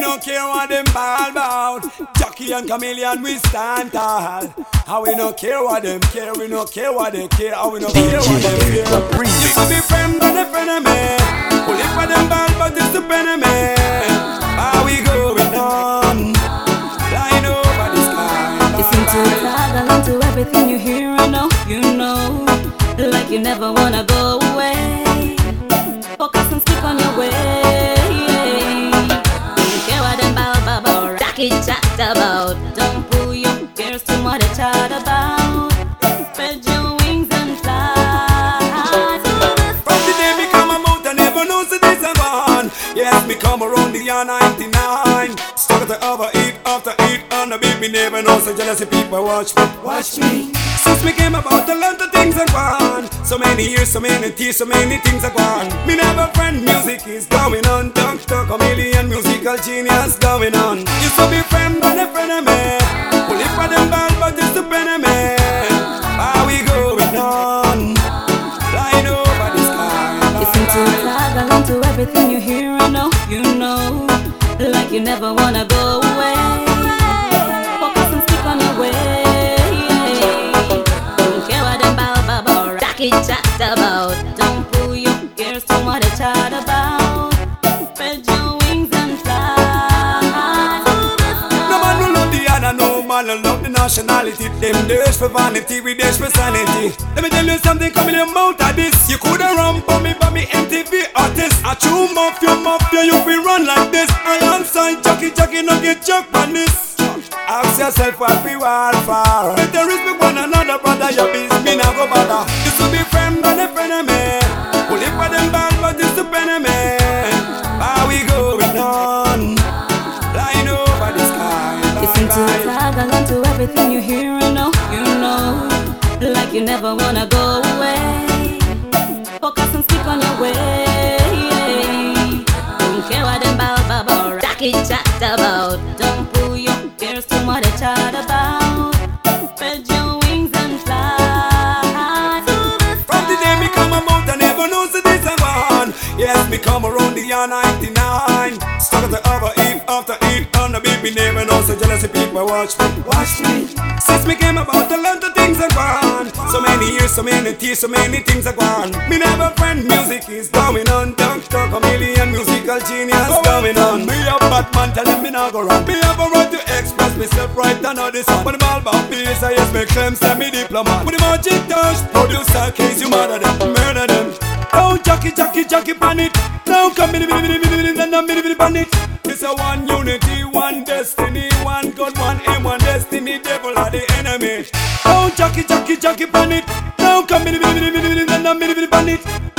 no care what them ball bout. Jackie and Chameleon, we stand tall. How we no care what them care, we no care what they care. How we no care what them care. You could be friend but a friend of me. Pull it for them ball but it's the enemy. How we going on? Flying over the sky. You seem to tag along to everything you hear and know. You know, like you never wanna go away. Focus and stick on your way. Don't care what them bow, rocky chat about. Don't pull your cares to what they chat about. Spread your wings and fly. From the day me come out, I never know so this a gone. Yes, me come around the year 99. Struggle to overeat after eat, and the beat me never know so jealousy people watch me. Since me came about, a lot of things are gone. So many years, so many tears, so many things are gone. Me never friend, music is going on. Dr. Chameleon, musical genius going on. Used to be friend, but a friend of me. Pull it for them ball, but it's the enemy. How we going on? Flying over the sky. You seem to tag along to everything you hear and know. You know, like you never wanna go away. Focus and stick on your way. Chat about. Don't pull your ears to what they chat about. Spread your wings and fly. No man no love the other, no man no love the nationality. Them days for vanity, we days for sanity. Let me tell you something coming in your mouth of this. You coulda run for me MTV artist. A true mafia, you feel run like this. I am signed jockey, no get chucked on this. Ask yourself what we want for. Better respect one another, brother. Your business me now go bother. This will be friend but a friend of me. Pull it for them ball but it's the enemy. How we going on? Flying over the sky. You seem to tag along to everything you hear and know. You know, like you never wanna go away. Focus and stick on your way. Don't care what them bow, rocky chat about. Don't pull your ears to what they chat about. Spread your wings and fly. From the day me come out, I never know so this a gone. Yes, me come around the year 99. Struggle to overeat after eat, and the beat me never know so jealousy people watch me. Since me came about, a lot of things are gone. So many years, so many tears, so many things are gone. Me never friend, music is going on. Dr. Chameleon, musical genius going on. Me a Batman, tell them me not go wrong. Me have a right to express myself right and all this. When the ball about peace, I yes, make them send me diplomat. When the magic touch, producer case, you murder them, murder them. Oh, jockey, pan it. Now come me, pan it. It's a one unity, one destiny, one God, one aim, one destiny. Devil are the enemy. Oh, jockey, pan it. Now come me, pan it.